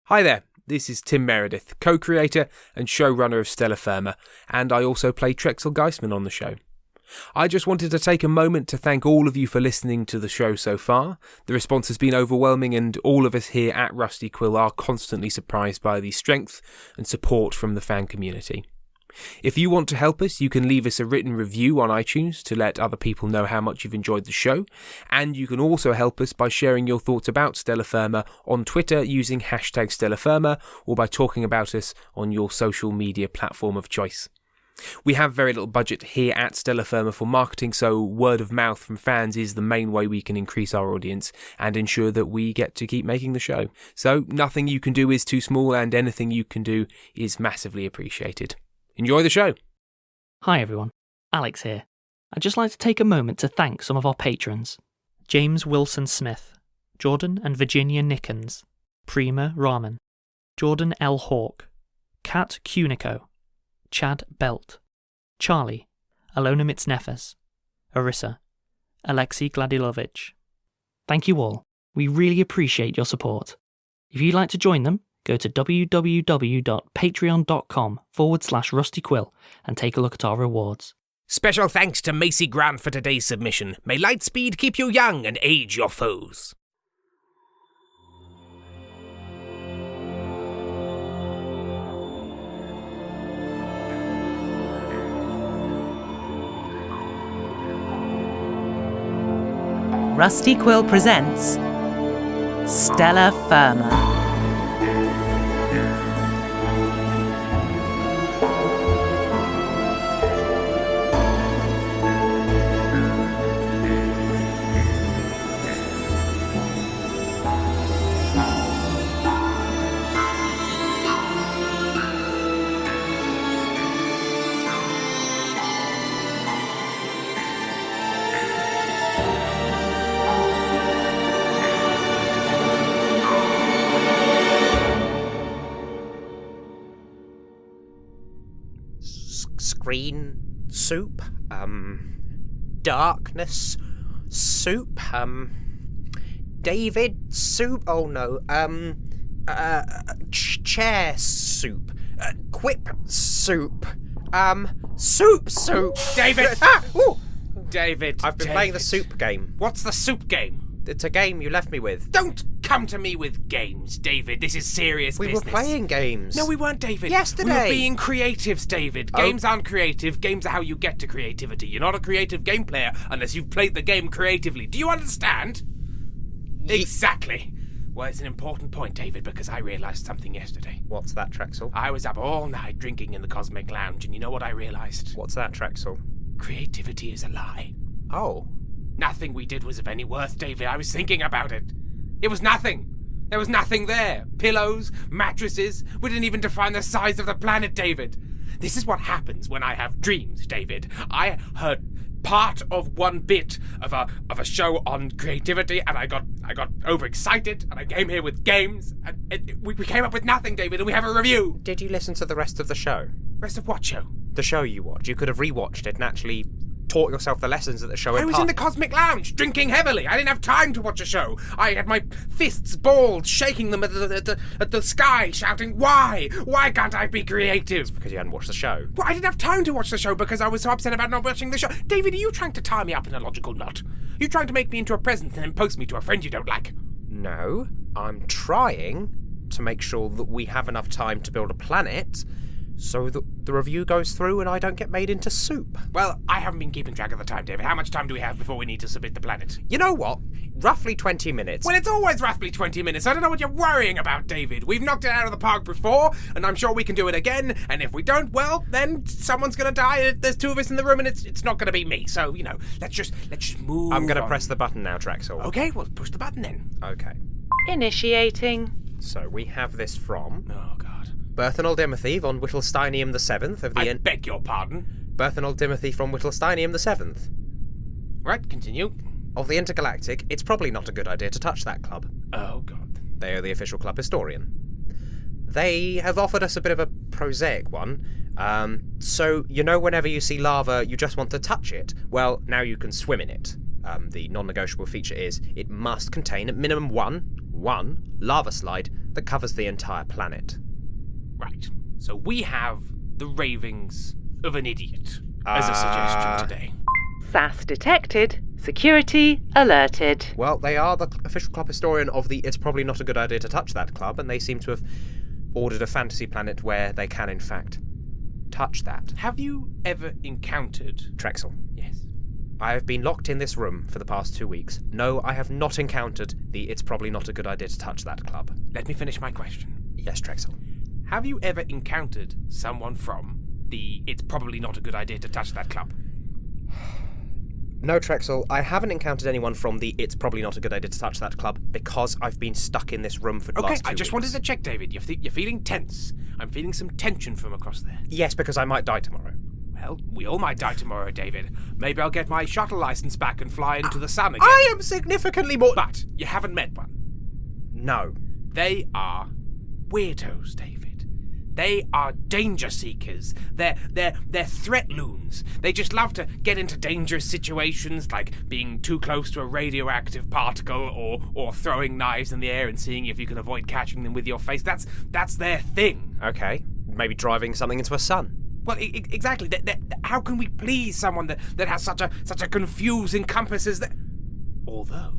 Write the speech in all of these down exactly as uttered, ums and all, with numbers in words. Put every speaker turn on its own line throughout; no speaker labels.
Hi there, this is Tim Meredith, co-creator and showrunner of Stellar Firma, and I also play Trexel Geisman on the show. I just wanted to take a moment to thank all of you for listening to the show so far. The response has been overwhelming, and all of us here at Rusty Quill are constantly surprised by the strength and support from the fan community. If you want to help us, you can leave us a written review on iTunes to let other people know how much you've enjoyed the show, and you can also help us by sharing your thoughts about Stellar Firma on Twitter using hashtag Stellar Firma, or by talking about us on your social media platform of choice. We have very little budget here at Stellar Firma for marketing, so word of mouth from fans is the main way we can increase our audience and ensure that we get to keep making the show. So nothing you can do is too small, and anything you can do is massively appreciated. Enjoy the show.
Hi everyone, Alex here. I'd just like to take a moment to thank some of our patrons. James Wilson Smith, Jordan and Virginia Nickens, Prima Rahman, Jordan L. Hawk, Kat Cunico, Chad Belt, Charlie, Alona Mitznefes, Arissa, Alexei Gladilovich. Thank you all. We really appreciate your support. If you'd like to join them, go to www.patreon.com forward slash rustyquill and take a look at our rewards.
Special thanks to Macy Grant for today's submission. May Lightspeed keep you young and age your foes.
Rusty Quill presents Stellar Firma.
Green soup, um, darkness soup, um, David soup, oh no, um, uh, ch- chair soup, uh, quip soup, um, soup soup,
David!
ah, ooh.
David,
I've been
David.
playing the soup game.
What's the soup game?
It's a game you left me with.
Don't come to me with games, David. This is serious
We
business.
were playing games.
No, we weren't, David.
Yesterday.
We were being creatives, David.
Oh.
Games aren't creative. Games are how you get to creativity. You're not a creative game player unless you've played the game creatively. Do you understand?
Ye-
Exactly. Well, it's an important point, David, because I realised something yesterday.
What's that, Trexel?
I was up all night drinking in the Cosmic Lounge, and you know what I realised?
What's that, Trexel?
Creativity is a lie.
Oh.
Nothing we did was of any worth, David. I was thinking about it. It was nothing. There was nothing there. Pillows, mattresses. We didn't even define the size of the planet, David. This is what happens when I have dreams, David. I heard part of one bit of a of a show on creativity, and I got I got overexcited, and I came here with games, and it, we, we came up with nothing, David, and we have a review.
Did you listen to the rest of the show?
Rest of what show?
The show you watched. You could have rewatched it and actually taught yourself the lessons that the show
I was
impart-
in the Cosmic Lounge, drinking heavily. I didn't have time to watch a show. I had my fists balled, shaking them at the, at the, at the sky, shouting, why? Why can't I be creative?
because you hadn't watched the show.
Well, I didn't have time to watch the show because I was so upset about not watching the show. David, are you trying to tie me up in a logical knot? Are you trying to make me into a present and then post me to a friend you don't like?
No, I'm trying to make sure that we have enough time to build a planet so that the review goes through and I don't get made into soup.
Well, I haven't been keeping track of the time, David. How much time do we have before we need to submit the planet?
You know what? Roughly twenty minutes.
Well, it's always roughly twenty minutes. I don't know what you're worrying about, David. We've knocked it out of the park before, and I'm sure we can do it again. And if we don't, well, then someone's going to die. There's two of us in the room, and it's it's not going to be me. So, you know, let's just let's just move
I'm going to
on.
press the button now, Traxel.
Okay, well, push the button then.
Okay.
Initiating.
So we have this from
Oh, God.
Berthenol Dimothy von Whittlesteinium the Seventh of the...
I
en-
beg your pardon.
Berthenol Dimothy from Whittlesteinium the Seventh.
Right, continue.
Of the Intergalactic, it's probably not a good idea to touch that club.
Oh, God.
They are the official club historian. They have offered us a bit of a prosaic one. Um, so, you know whenever you see lava, you just want to touch it? Well, now you can swim in it. Um, the non-negotiable feature is it must contain at minimum one, one lava slide that covers the entire planet.
Right. So we have the ravings of an idiot as a suggestion
Uh,
today.
S A S detected. Security alerted.
Well, they are the official club historian of the It's Probably Not a Good Idea to Touch That club, and they seem to have ordered a fantasy planet where they can, in fact, touch that.
Have you ever encountered...
Trexel,
Yes.
I have been locked in this room for the past two weeks. No, I have not encountered the It's Probably Not a Good Idea to Touch That club.
Let me finish my question.
Yes, Trexel.
Have you ever encountered someone from the It's Probably Not a Good Idea to Touch That club?
No, Trexel, I haven't encountered anyone from the It's Probably Not a Good Idea to Touch That club because I've been stuck in this room for the
Okay,
last two
I just
weeks.
wanted to check, David. You're, th- you're feeling tense. I'm feeling some tension from across there.
Yes, because I might die tomorrow.
Well, we all might die tomorrow, David. Maybe I'll get my shuttle license back and fly into the sun again.
I am significantly more...
But you haven't met one.
No.
They are weirdos, David. They are danger seekers. They're they're they're threat loons. They just love to get into dangerous situations, like being too close to a radioactive particle, or or throwing knives in the air and seeing if you can avoid catching them with your face. That's that's their thing.
Okay. Maybe driving something into a sun.
Well, I- I- exactly. That, that, how can we please someone that, that has such a such a confusing compass as that? Although,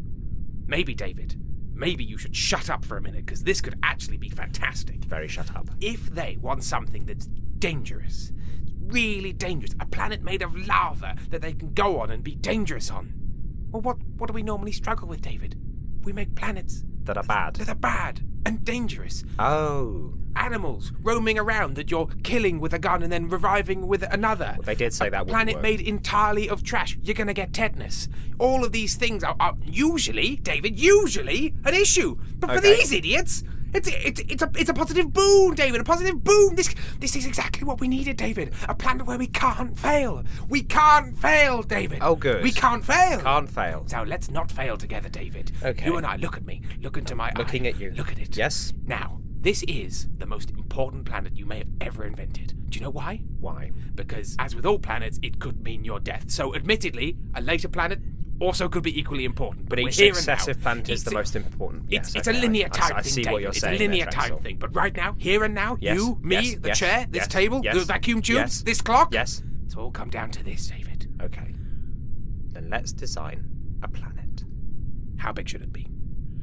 maybe, David, maybe you should shut up for a minute, because this could actually be fantastic.
Very shut up.
If they want something that's dangerous, really dangerous, a planet made of lava that they can go on and be dangerous on, well, what what do we normally struggle with, David? We make planets
That are bad.
that are bad and dangerous.
Oh.
Animals roaming around that you're killing with a gun and then reviving with another.
Well, they did say
a
that wouldn't
planet
work.
made entirely of trash. You're gonna get tetanus. All of these things are, are usually, David, usually an issue. But for
Okay.
these idiots, it's it's it's a it's a positive boon, David. A positive boon. This this is exactly what we needed, David. A planet where we can't fail. We can't fail, David.
Oh, good.
We can't fail.
Can't fail.
So let's not fail together, David.
Okay.
You and I, look at me. Look into my eye.
Looking at you.
Look at it.
Yes?
Now, this is the most important planet you may have ever invented. Do you know why?
Why?
Because, as with all planets, it could mean your death. So, admittedly, a later planet also could be equally important.
But
we're
each
here and
successive
now.
planet is
Each
the
si-
most important.
It's,
Yes,
it's
okay,
a linear
I-
time
I, I
thing,
see
David.
what you're
it's
saying
a linear
there,
time
Trexel.
thing. But right now, here and now,
Yes,
you, me,
yes,
the
yes,
chair, this
yes,
table,
yes,
the vacuum tubes,
yes,
this clock.
Yes.
It's all come down to this, David.
Okay. Then let's design a planet.
How big should it be?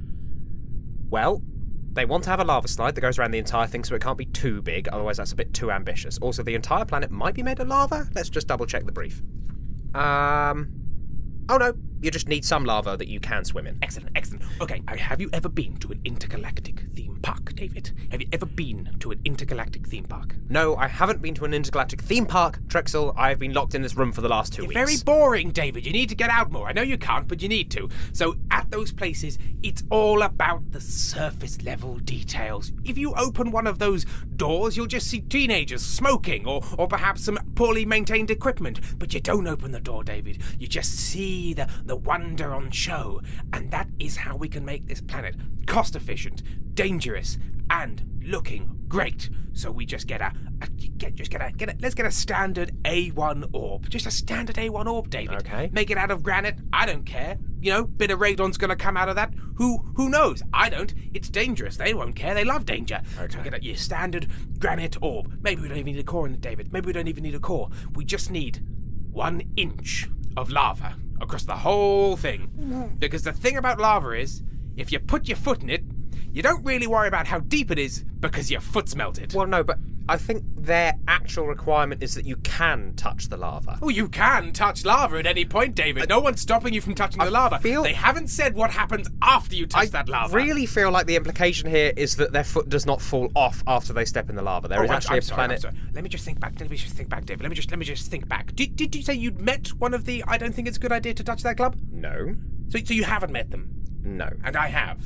Well, they want to have a lava slide that goes around the entire thing, so it can't be too big, otherwise that's a bit too ambitious. Also, the entire planet might be made of lava. Let's just double check the brief. Um... Oh no, you just need some lava that you can swim in.
Excellent, excellent. Okay, uh, have you ever been to an intergalactic theme park, David? Have you ever been to an intergalactic theme park?
No, I haven't been to an intergalactic theme park, Trexel. I've been locked in this room for the last two
You're
weeks.
very boring, David. You need to get out more. I know you can't, but you need to. So at those places, it's all about the surface level details. If you open one of those doors, you'll just see teenagers smoking, or, or perhaps some poorly maintained equipment. But you don't open the door, David. You just see the, the wonder on show. And that is how we can make this planet cost efficient, dangerous, and looking great. So we just get a, a get just get a get a let's get a standard A one orb. Just a standard A one orb, David.
Okay.
Make it out of granite. I don't care. You know, bit of radon's gonna come out of that. Who who knows? I don't. It's dangerous. They won't care. They love danger.
Okay.
So we get a, your standard granite orb. Maybe we don't even need a core in it, David. Maybe we don't even need a core. We just need one inch of lava across the whole thing. Because the thing about lava is, if you put your foot in it, you don't really worry about how deep it is because your foot's melted.
Well, no, but I think their actual requirement is that you can touch the lava.
Oh, you can touch lava at any point, David. No one's stopping you from touching the lava.
feel-
They haven't said what happens after you touch that lava.
really feel like the implication here is that their foot does not fall off after they step in the lava. There
Oh,
is
I'm-
actually
I'm
a
sorry, I'm
planet.
sorry. Let me just think back. Let me just think back, David. Let me just let me just think back. Did, did you say you'd met one of the I don't think it's a good idea to touch that club?
No,
So, so you haven't met them.
no.
And I have.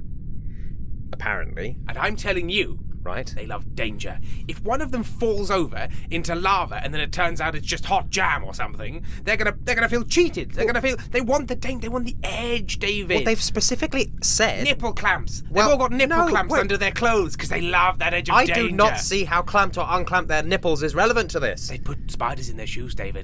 Apparently,
And I'm telling you,
right?
they love danger. If one of them falls over into lava and then it turns out it's just hot jam or something, they're gonna they're gonna feel cheated. They're gonna feel they want the dang, they want the edge, David.
Well, they've specifically said.
nipple clamps.
Well,
They've all got nipple
no,
clamps
wait.
under their clothes because they love that edge of
I
danger.
do not see how clamped or unclamped their nipples is relevant to this.
They put spiders in their shoes, David.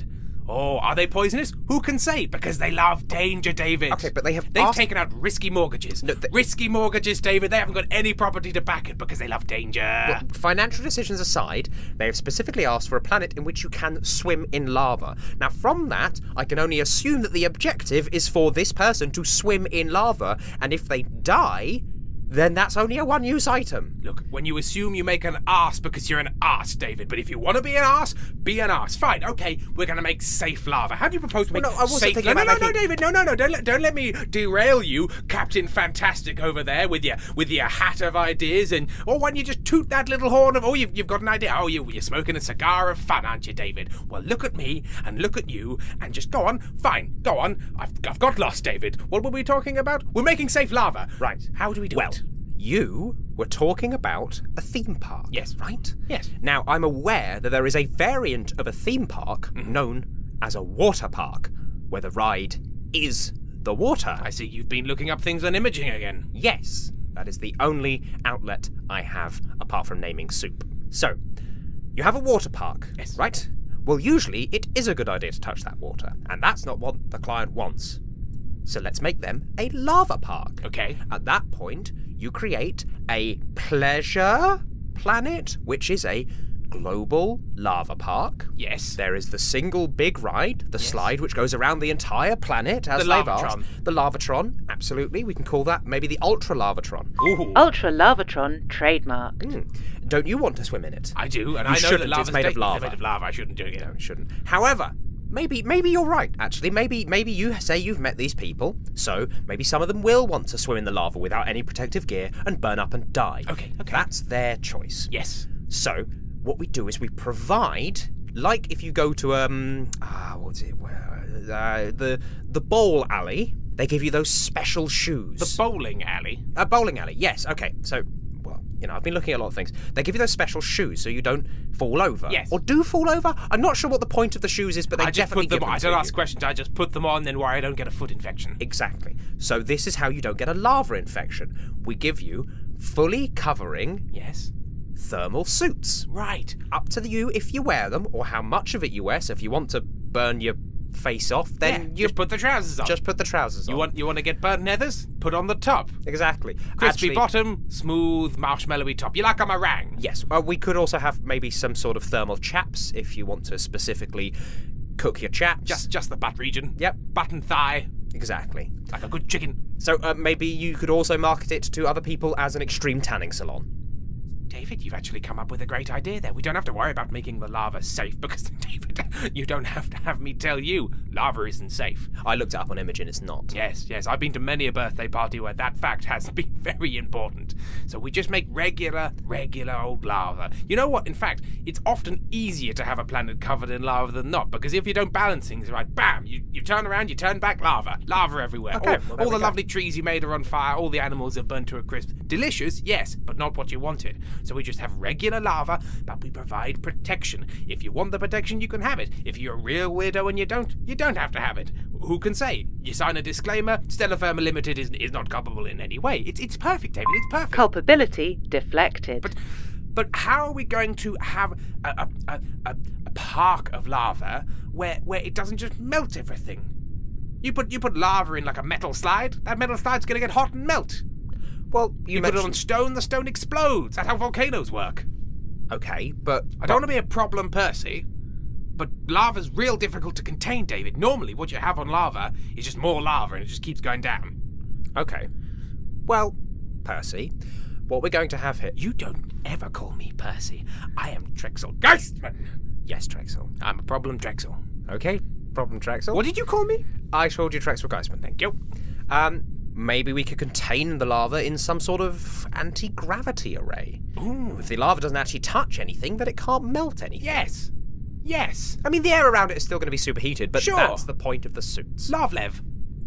Oh, are they poisonous? Who can say? Because they love danger, David.
Okay, but they have
They've
asked-
taken out risky mortgages.
No, they-
risky mortgages, David. They haven't got any property to back it because they love danger.
Well, financial decisions aside, they have specifically asked for a planet in which you can swim in lava. Now, from that, I can only assume that the objective is for this person to swim in lava, and if they die, then that's only a one-use item.
Look, when you assume you make an arse because you're an arse, David, but if you want to be an arse, be an arse. Fine, okay, we're going to make safe lava. How do you propose to make
Well, no, I wasn't
safe
thinking
lava? No,
about
no, no,
making-
David, no, no, no, don't let, don't let me derail you, Captain Fantastic over there with your with your hat of ideas, and, or why don't you just toot that little horn of, oh, you've, you've got an idea, oh, you, you're smoking a cigar of fun, aren't you, David? Well, look at me, and look at you, and just go on, fine, go on, I've, I've got lost, David. What were we talking about? We're making safe lava.
Right.
How do we do
Well,
it?
you were talking about a theme park.
Yes.
Right?
Yes.
Now, I'm aware that there is a variant of a theme park
Mm-hmm.
known as a water park, where the ride is the water.
I see you've been looking up things on imaging again.
Yes, that is the only outlet I have apart from naming soup. So, you have a water park,
Yes.
right? Well, usually it is a good idea to touch that water, and that's not what the client wants. So let's make them a lava park.
Okay.
At that point, you create a pleasure planet, which is a global lava park.
Yes.
There is the single big ride, the slide, which goes around the entire planet, as
The
they've
Lavatron.
asked. The Lavatron, absolutely. We can call that maybe the Ultra Lavatron.
Ooh.
Ultra Lavatron trademarked.
Hmm. Don't you want to swim in it?
I do, and
You
I know
shouldn't,
that lava's
it's made of
da-
lava.
It's made of lava. I shouldn't do it.
No, you shouldn't. However, maybe maybe you're right, actually. Maybe maybe you say you've met these people, so maybe some of them will want to swim in the lava without any protective gear and burn up and die.
Okay, okay.
That's their choice.
Yes.
So, what we do is we provide, like if you go to um ah what's it where uh, the the bowl alley, they give you those special shoes.
The bowling alley.
A bowling alley, yes. Okay, so well, you know, I've been looking at a lot of things. They give you those special shoes so you don't fall over.
Yes.
Or do fall over. I'm not sure what the point of the shoes is, but they
I just
definitely
put them.
give them
I
to
don't
you.
ask questions. I just put them on, then where I don't get a foot infection.
Exactly. So this is how you don't get a lava infection. We give you fully covering
Yes.
thermal suits.
Right.
Up to you if you wear them or how much of it you wear. So if you want to burn your face off, then
Yeah,
you
just put the trousers on.
just put the trousers on.
You want you want to get burnt nethers? Put on the top.
exactly.
Crispy
Actually,
bottom, smooth marshmallowy top. You like a meringue?
Yes. Uh, we could also have maybe some sort of thermal chaps if you want to specifically cook your chaps.
Just just the butt region.
Yep.
Butt and thigh,
Exactly.
like a good chicken.
So uh, maybe you could also market it to other people as an extreme tanning salon.
David, you've actually come up with a great idea there. We don't have to worry about making the lava safe because, David, you don't have to have me tell you lava isn't safe.
I looked it up on Imogen, it's not.
Yes, yes, I've been to many a birthday party where that fact has been very important. So we just make regular, regular old lava. You know what? In fact, it's often easier to have a planet covered in lava than not, because if you don't balance things right, bam, you, you turn around, you turn back, lava. Lava everywhere.
Okay,
all
well, there
all
we
the
go.
lovely trees you made are on fire, all the animals are burnt to a crisp. Delicious, yes, but not what you wanted. So we just have regular lava, but we provide protection. If you want the protection, you can have it. If you're a real weirdo and you don't, you don't have to have it. Who can say? You sign a disclaimer, Stellar Firma Limited is, is not culpable in any way. It's, it's perfect, David, it's perfect.
Culpability deflected.
But but how are we going to have a, a, a, a, a park of lava where where it doesn't just melt everything? You put you put lava in like a metal slide, that metal slide's gonna get hot and melt.
Well, you,
You put it on
mentioned...
stone, the stone explodes. That's how volcanoes work.
Okay, but...
I don't want to be a problem, Percy, but lava's real difficult to contain, David. Normally, what you have on lava is just more lava and it just keeps going down.
Okay. Well, Percy, what we're going to have here...
You don't ever call me Percy. I am Drexel Geistman.
Yes, Drexel.
I'm a problem, Drexel.
Okay, problem Drexel.
What did you call me?
I told you Drexel Geisman. Thank you. Um, maybe we could contain the lava in some sort of anti-gravity array.
Ooh.
If the lava doesn't actually touch anything, then it can't melt anything.
Yes. Yes.
I mean, the air around it is still going to be superheated, but
Sure.
that's the point of the suits.
Lavlev.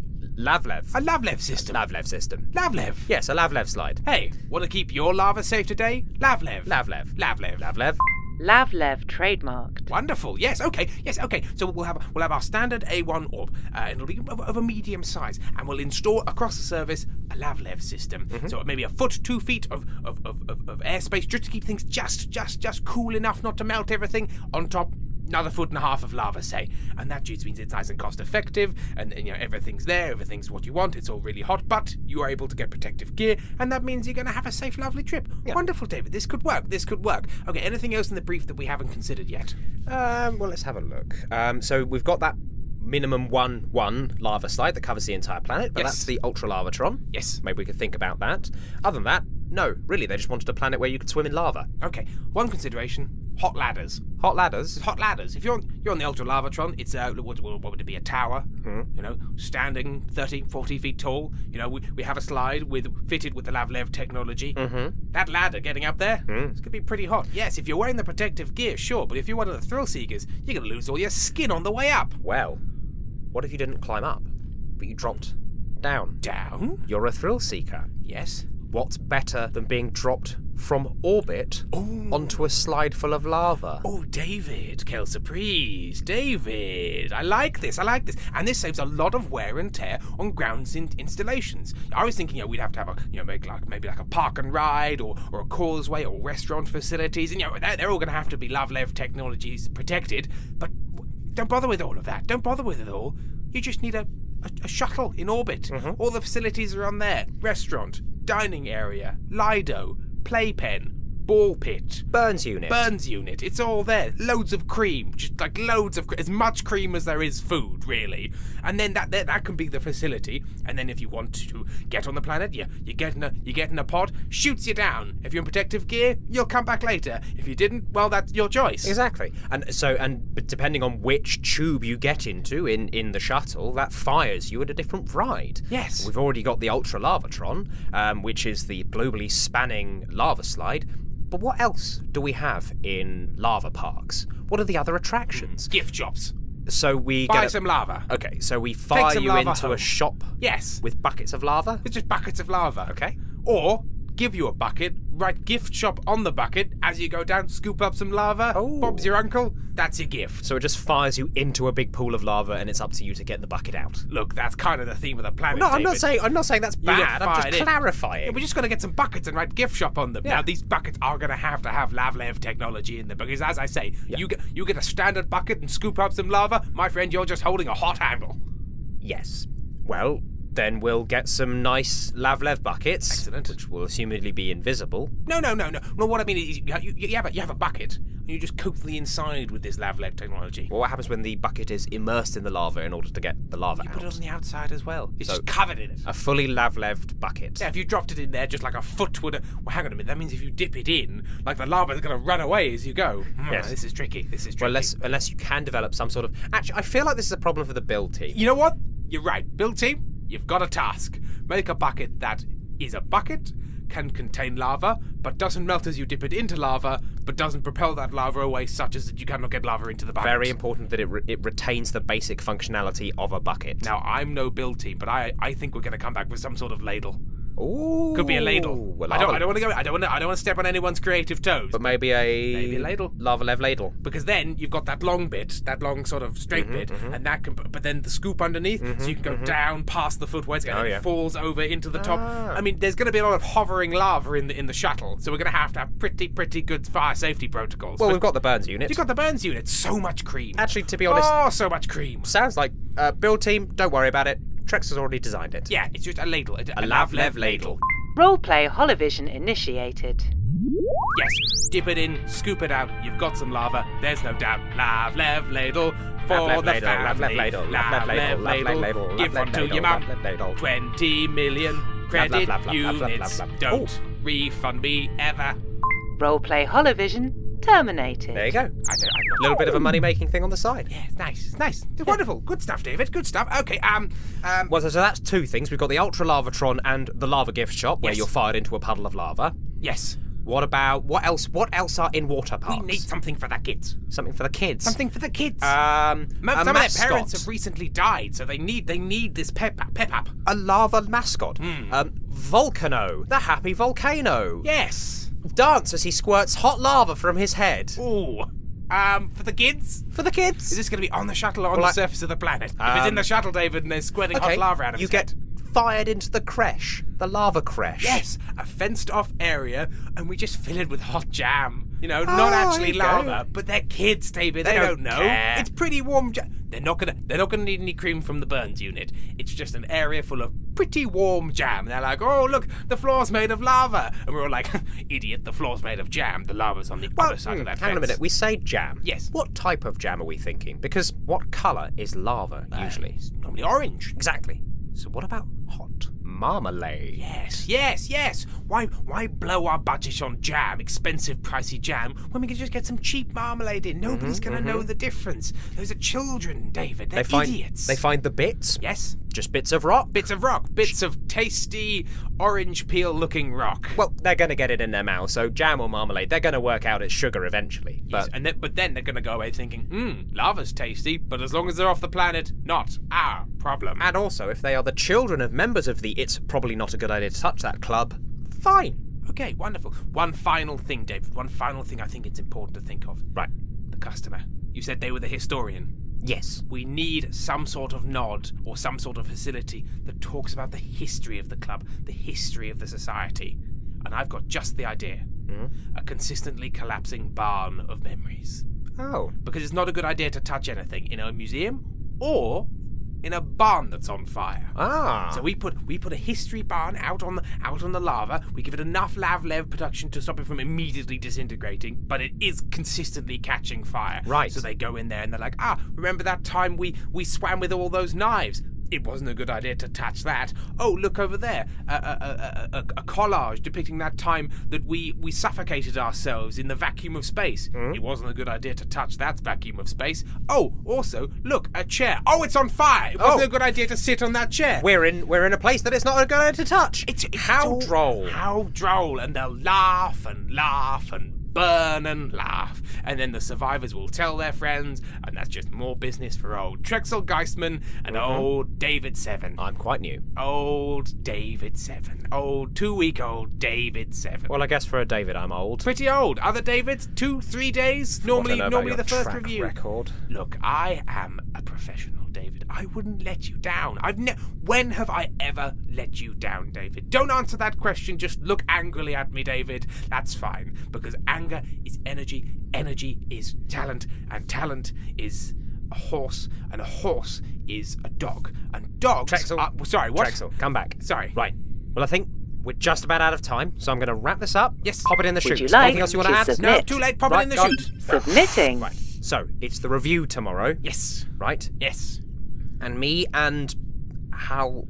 Lavlev.
A Lavlev system.
Lavlev system.
Lavlev.
Yes, a Lavlev slide.
Hey, want to keep your lava safe today? Lavlev.
Lavlev.
Lavlev.
Lavlev.
Lavlev trademarked.
Wonderful. Yes. Okay. Yes. Okay. So we'll have we'll have our standard A one orb, uh, and it'll be of, of a medium size, and we'll install across the service a Lavlev system.
Mm-hmm.
So maybe a foot, two feet of of, of, of of airspace, just to keep things just just just cool enough not to melt everything. On top, another foot and a half of lava, say, and that just means it's nice and cost effective, and, and you know everything's there, everything's what you want, it's all really hot, but you are able to get protective gear, and that means you're going to have a safe, lovely trip.
Yeah.
Wonderful, David. This could work. This could work. Okay, anything else in the brief that we haven't considered yet?
Um, well, let's have a look. Um, so we've got that minimum one one lava slide that covers the entire planet, but
Yes.
that's the Ultra Lavatron.
Yes.
Maybe we could think about that. Other than that, no, really, they just wanted a planet where you could swim in lava.
Okay, one consideration: hot ladders.
Hot ladders.
Hot ladders. If you're on, you're on the Ultra Lavatron, it's uh, what, what would it be? A tower,
Mhm.
you know, standing thirty, forty feet tall. You know, we, we have a slide with fitted with the Lavlev technology.
Mm-hmm.
That ladder getting up there,
Mm.
it's gonna be pretty hot. Yes, if you're wearing the protective gear, sure, but if you're one of the thrill seekers, you're gonna lose all your skin on the way up.
Well, what if you didn't climb up, but you dropped down?
Down?
You're a thrill seeker.
Yes.
What's better than being dropped from orbit
Oh.
onto a slide full of lava?
Oh, David, quelle surprise. David, I like this, I like this. And this saves a lot of wear and tear on grounds in- installations. I was thinking, you know, we'd have to have a, you know, maybe like, maybe like a park and ride or, or a causeway or restaurant facilities. And, you know, they're, they're all going to have to be Lavlev technologies protected. But don't bother with all of that. Don't bother with it all. You just need a, a, a shuttle in orbit.
Mhm.
All the facilities are on there. Restaurant, dining area, Lido, playpen, ball pit,
Burns unit.
Burns unit. It's all there. Loads of cream, just like loads of cre- as much cream as there is food, really. And then that that, that can be the facility. And then if you want to get on the planet, you you get in a you get in a pod, shoots you down. If you're in protective gear, you'll come back later. If you didn't, well, that's your choice.
Exactly. And so, and b- depending on which tube you get into in, in the shuttle, that fires you at a different ride.
Yes.
We've already got the Ultra Lavatron, um, which is the globally spanning lava slide. But what else do we have in lava parks? What are the other attractions?
Gift shops.
So we
Buy
get a-
some lava.
Okay, so we fire
some
you
lava
into
home.
a shop
Yes.
with buckets of lava.
It's just buckets of lava.
Okay.
Or give you a bucket, write gift shop on the bucket as you go down, scoop up some lava.
Oh.
Bob's your uncle. That's your gift.
So it just fires you into a big pool of lava, and it's up to you to get the bucket out.
Look, that's kind of the theme of the planet.
No, I'm not
David.
saying I'm not saying that's
You get
bad. I'm
fired
just
in.
clarifying.
Yeah, we're just going to get some buckets and write gift shop on them.
Yeah.
Now, these buckets are going to have to have Lavlev technology in them because, as I say,
Yeah.
you get you get a standard bucket and scoop up some lava. My friend, you're just holding a hot handle.
Yes. Well, then we'll get some nice Lavlev buckets.
Excellent.
Which will assumedly be invisible.
No, no, no, no. No, what I mean is you, you, you, have, a, you have a bucket and you just coat the inside with this Lavlev technology.
Well, what happens when the bucket is immersed in the lava in order to get the lava
You
out?
put it on the outside as well. It's
So-
just covered in it.
A fully Lavleved bucket.
Yeah, if you dropped it in there just like a foot would... Well, hang on a minute. That means if you dip it in, like the lava's going to run away as you go. Hmm,
Yes.
This is tricky. This is tricky.
Well, unless, unless you can develop some sort of... Actually, I feel like this is a problem for the build team.
You know what? You're right. Build team, you've got a task. Make a bucket that is a bucket, can contain lava, but doesn't melt as you dip it into lava, but doesn't propel that lava away such as that you cannot get lava into the bucket.
Very important that it, re- it retains the basic functionality of a bucket.
Now, I'm no build team, but I, I think we're going to come back with some sort of ladle.
Ooh.
Could be a ladle.
Well,
I don't.
lava-
I don't want to go. I don't want to. I don't want to step on anyone's creative toes.
But maybe a...
Maybe a ladle.
Lavalev ladle.
Because then you've got that long bit, that long sort of straight
Mhm,
bit,
mhm.
and that can. But then the scoop underneath, so you can go down past the footways, and
Oh,
then
yeah.
it falls over into the top.
Ah.
I mean, there's going to be a lot of hovering lava in the in the shuttle, so we're going to have to have pretty, pretty good fire safety protocols.
Well,
But
we've got the Burns unit.
you've got the Burns unit. So much cream.
Actually, to be honest,
Oh, so much cream.
sounds like uh, build team. Don't worry about it. Trex has already designed it.
Yeah, it's just a ladle. A,
A Lavlev ladle.
Roleplay Holovision initiated.
Yes, dip it in, scoop it out. You've got some lava. There's no doubt. Lavlev ladle for
Lavlev
the
ladle,
family.
Lavlev ladle, Lavlev ladle, Lavlev ladle,
Give
Lavlev
one to
ladle,
your mum.
Lavlev ladle.
Twenty million credit
Lav, lav, lav, lav, lav,
units.
lav, lav.
Don't refund me ever.
Roleplay Holovision terminated.
There you go.
I don't, I'm
A little bit of a money-making thing on the side.
Yeah, it's nice. It's nice. It's wonderful. Good stuff, David. Good stuff. Okay. Um. Um.
Well, so, so that's two things. We've got the Ultra Lavatron and the Lava Gift Shop, where
Yes.
you're fired into a puddle of lava.
Yes.
What about what else? What else are in water
We
parks?
need something for the kids.
something for the kids.
Something for the kids.
Um,
Mo-
a
Some of
mascot.
their parents have recently died, so they need they need this pep pep up.
a lava mascot.
Hmm.
Um, Volcano, the happy volcano.
Yes.
Dance as he squirts hot lava from his head.
Ooh. Um. For the kids.
For the kids.
Is this going to be on the shuttle or on
Well,
the
I-
surface of the planet? if it's in
Um,
the shuttle, David, and they're squirting
okay,
hot lava out of
you
his
get
head.
fired into the creche, the lava creche.
Yes, a fenced-off area, and we just fill it with hot jam. You know,
Oh,
not actually
there you go.
lava, but they're kids, David. They,
They
don't,
don't
know.
care.
It's pretty warm. Ja- they're not gonna. They're not gonna need any cream from the Burns unit. It's just an area full of pretty warm jam. They're like, oh look, the floor's made of lava, and we're all like, idiot. The floor's made of jam. The lava's on the other side
Hmm,
of that
hang on a
fence.
minute. We say jam.
Yes.
What type of jam are we thinking? Because what colour is lava usually?
It's normally orange.
Exactly. So what about hot marmalade?
Yes, yes, yes. Why why blow our budget on jam, expensive, pricey jam, when we can just get some cheap marmalade in? Nobody's
Mm-hmm,
going to know the difference. Those are children, David. They're
They find
idiots.
they find the bits.
Yes,
Just bits of rock.
bits of rock, bits of tasty orange peel-looking rock.
Well, they're going to get it in their mouth, so jam or marmalade, they're going to work out it's sugar eventually.
Yes,
But
and then, but then they're going to go away thinking, hmm, lava's tasty, but as long as they're off the planet, not our problem.
and also, if they are the children of members of the It's Probably Not a Good Idea to Touch That club, fine.
Okay, wonderful. One final thing, David. One final thing I think it's important to think of.
Right.
The customer. You said they were the historian.
Yes.
We need some sort of nod or some sort of facility that talks about the history of the club, the history of the society. And I've got just the idea.
Mm-hmm.
A consistently collapsing barn of memories.
Oh.
Because it's not a good idea to touch anything in a museum or in a barn that's on fire.
Ah.
So we put we put a history barn out on the out on the lava. We give it enough lav-lev production to stop it from immediately disintegrating, but it is consistently catching fire.
Right.
So they go in there and they're like, ah, remember that time we we swam with all those knives? It wasn't a good idea to touch that. Oh, look over there, a, a, a, a, a collage depicting that time that we, we suffocated ourselves in the vacuum of space.
Hmm?
It wasn't a good idea to touch that vacuum of space. Oh, also, look, a chair. Oh, it's on fire. It wasn't
Oh.
a good idea to sit on that chair.
We're in we're in a place that it's not a good idea to touch.
It's, it's
how
all-
droll.
How droll. And they'll laugh and laugh and burn and laugh. And then the survivors will tell their friends, and that's just more business for old Trexel Geistman and
Mm-hmm.
old David Seven.
I'm quite new.
Old David Seven. Old two-week-old David Seven.
Well, I guess for a David, I'm old.
Pretty old. Other Davids, two, three days.
I
Normally,
don't know about
normally
your
the first
track
review.
record.
Look, I am a professional, David. I wouldn't let you down. I've ne- When have I ever let you down, David? Don't answer that question. Just look angrily at me, David. That's fine, because anger is energy, energy is talent, and talent is a horse, and a horse is a dog, and dogs.
Trexel.
Are, well, sorry, what?
Trexel, come back.
Sorry.
Right. Well, I think we're just about out of time, so I'm going to wrap this up.
Yes.
Pop it in the
Would
chute.
you like
Anything else you want
to
to add?
submit?
No, too late. Pop
Right,
it in the
go on.
chute.
Submitting.
Right. So it's the review tomorrow.
Yes.
Right.
Yes.
And me and how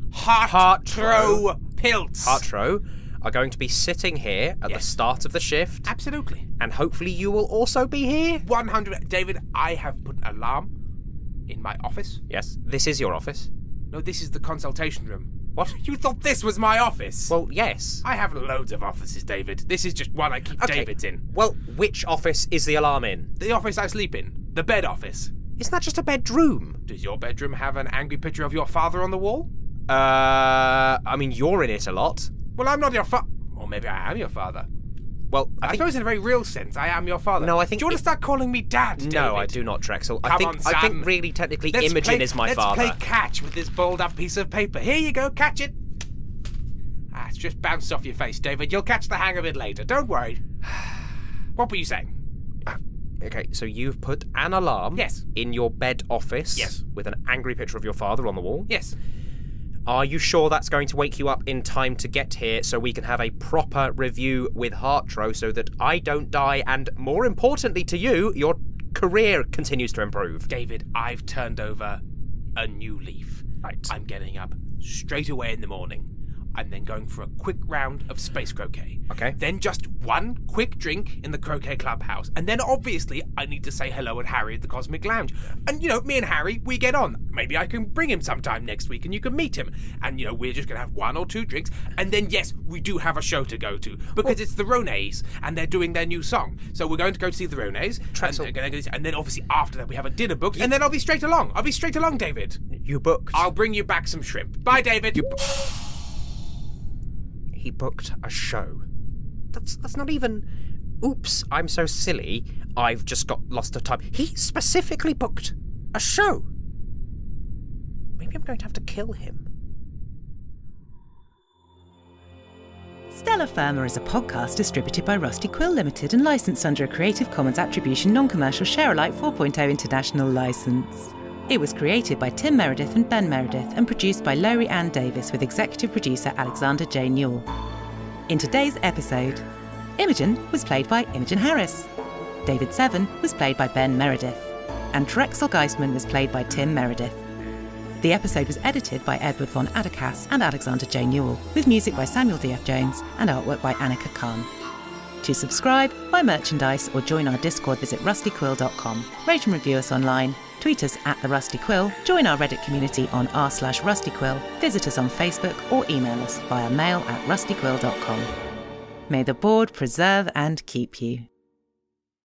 Hartro Pilts.
Hartro are going to be sitting here at
Yes.
the start of the shift,
Absolutely.
and hopefully you will also be here.
one hundred. David, I have put an alarm in my office.
Yes. This is your office.
No, this is the consultation room.
What?
You thought this was my office?
Well, yes.
I have loads of offices, David. This is just one I keep
Okay.
David's in.
Well, which office is the alarm in?
The office I sleep in. The bed office.
Isn't that just a bedroom?
Does your bedroom have an angry picture of your father on the wall?
Uh, I mean, you're in it a lot.
Well, I'm not your fa- Or maybe I am your father.
Well, I,
I,
think
suppose in a very real sense, I am your father.
No, I think
Do you want
it-
to start calling me Dad, David?
No, I do not, Trexel. I
Come
think
on,
I think
Sam.
really technically
Let's
Imogen
play-
is my
let's
father.
play catch with this balled up piece of paper. Here you go, catch it. Ah, it's just bounced off your face, David. You'll catch the hang of it later. Don't worry. What were you saying?
Okay, so you've put an alarm
Yes.
in your bed office
Yes.
with an angry picture of your father on the wall.
Yes.
Are you sure that's going to wake you up in time to get here so we can have a proper review with Hartro so that I don't die and, more importantly to you, your career continues to improve?
David, I've turned over a new leaf.
Right.
I'm getting up straight away in the morning. I'm then going for a quick round of space croquet.
Okay.
Then just one quick drink in the croquet clubhouse. And then obviously I need to say hello at Harry at the Cosmic Lounge. And you know, me and Harry, we get on. Maybe I can bring him sometime next week and you can meet him. And you know, we're just going to have one or two drinks. And then yes, we do have a show to go to. Because it's the Ronays and they're doing their new song. So we're going to go to see the Ronays. And,
Trexel.
they're gonna go- and then obviously after that we have a dinner booked. And then I'll be straight along. I'll be straight along, David.
You booked.
I'll bring you back some shrimp. Bye, David.
You He booked a show. That's that's not even. Oops, I'm so silly. I've just got lost of time. He specifically booked a show. Maybe I'm going to have to kill him.
Stellar Firma is a podcast distributed by Rusty Quill Limited and licensed under a Creative Commons Attribution Non-Commercial Share-alike four point oh International Licence. It was created by Tim Meredith and Ben Meredith and produced by Laurie Ann Davis with executive producer Alexander J. Newell. In today's episode, Imogen was played by Imogen Harris, David Seven was played by Ben Meredith, and Drexel Geisman was played by Tim Meredith. The episode was edited by Edward von Aderkas and Alexander J. Newell, with music by Samuel D F Jones and artwork by Annika Khan. To subscribe, buy merchandise or join our Discord, visit rusty quill dot com. Rate and review us online, tweet us at The Rusty Quill, join our Reddit community on r slash rustyquill, visit us on Facebook or email us via mail at rusty quill dot com. May the board preserve and keep you.